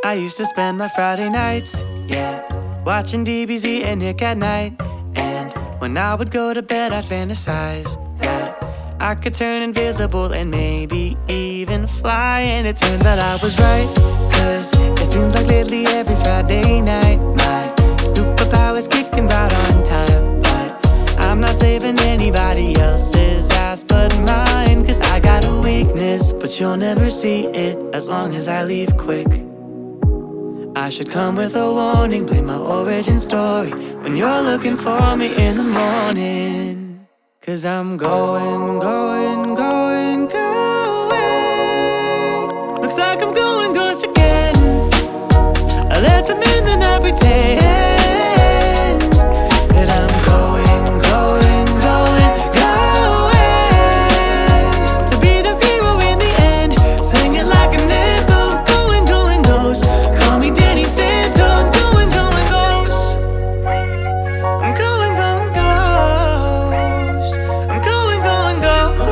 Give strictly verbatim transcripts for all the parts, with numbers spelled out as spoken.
I used to spend my Friday nights, yeah, watching D B Z and Nick at Night. And when I would go to bed, I'd fantasize that I could turn invisible and maybe even fly. And it turns out I was right, cause it seems like lately every Friday night my superpower's kicking right on time. But I'm not saving anybody else's ass but mine, cause I got a weakness, but you'll never see it as long as I leave quick. I should come with a warning, play my origin story when you're looking for me in the morning. Cause I'm going, going, going, going. Looks like I'm going ghost again. I let them in, then I pretend that I'm going, going, going, going to be the hero in the end, sing it like an anthem. Going, going, ghost, call me Danny Phantom. Going, going, ghost, I'm going, going, ghost, I'm going, going, ghost.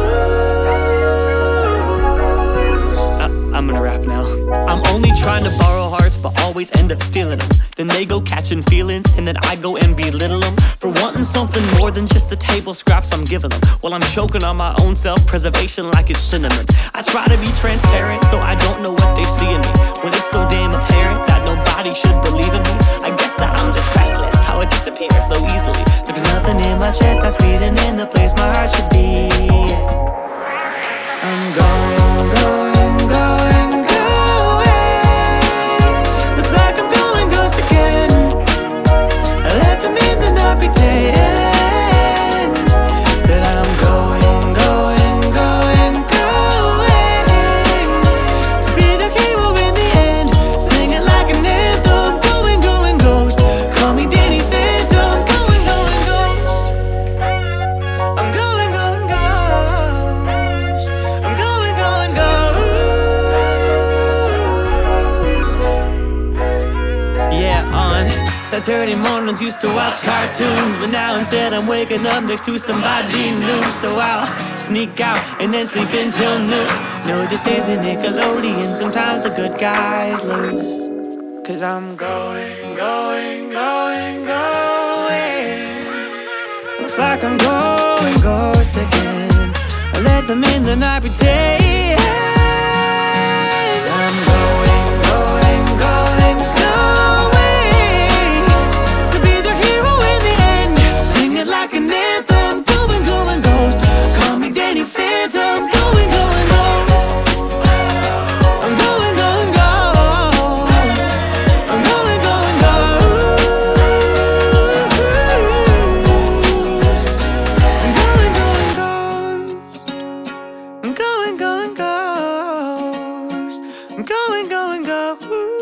I, I'm gonna rap now. I'm only trying to borrow hearts, but always end up stealing them. Then they go catching feelings, and then I go and belittle them for wanting something more than just the table scraps I'm giving them. While I'm choking on my own self-preservation like it's cinnamon. I try to be transparent so I don't know what they see in me, when it's so damn apparent that nobody should believe in me. I guess that I'm just restless, how it disappears so easily. There's nothing in my chest that's beating in the place my heart should be. I'm going, going, going, going. Looks like I'm going ghost again. I let them in, then I pretend that I'm going, going, going, going to be the hero in the end, sing it like an anthem. Going, going, ghost, call me Danny Phantom. Going, going, ghost, I'm going, going, ghost, I'm going, going, ghost. Yeah, on Saturday mornings used to watch cartoons, but now instead I'm waking up next to somebody new. So I'll sneak out and then sleep until noon. No, this isn't Nickelodeon, sometimes the good guys lose. Cause I'm going, going, going, going. Looks like I'm going ghost again. I let them in, then I pretend I'm going, going, going, going to be the hero in the end, sing it like an anthem. Going, going, ghost, call me Danny Phantom. Going, going, ghost, I'm going, going, ghost, I'm going, going, ghost, I'm going, going, ghost, I'm going, going, ghost, I'm going, going, ghost.